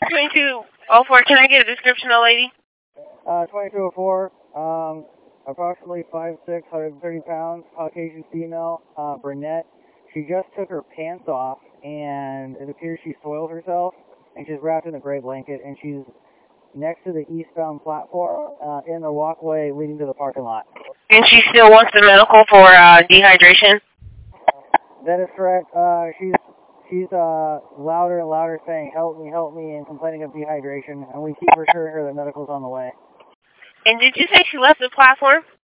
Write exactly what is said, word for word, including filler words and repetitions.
twenty-two oh four, can I get a description of lady? Uh, twenty-two oh four, um, approximately five six, one hundred thirty pounds, Caucasian female, uh, brunette. She just took her pants off, and it appears she soiled herself, and she's wrapped in a gray blanket, and she's next to the eastbound platform, uh, in the walkway leading to the parking lot. And she still wants the medical for uh, dehydration? That is correct. Uh, she's she's uh, louder and louder saying, help me, help me, and complaining of dehydration, and we keep assuring her that medical's on the way. And did you say she left the platform?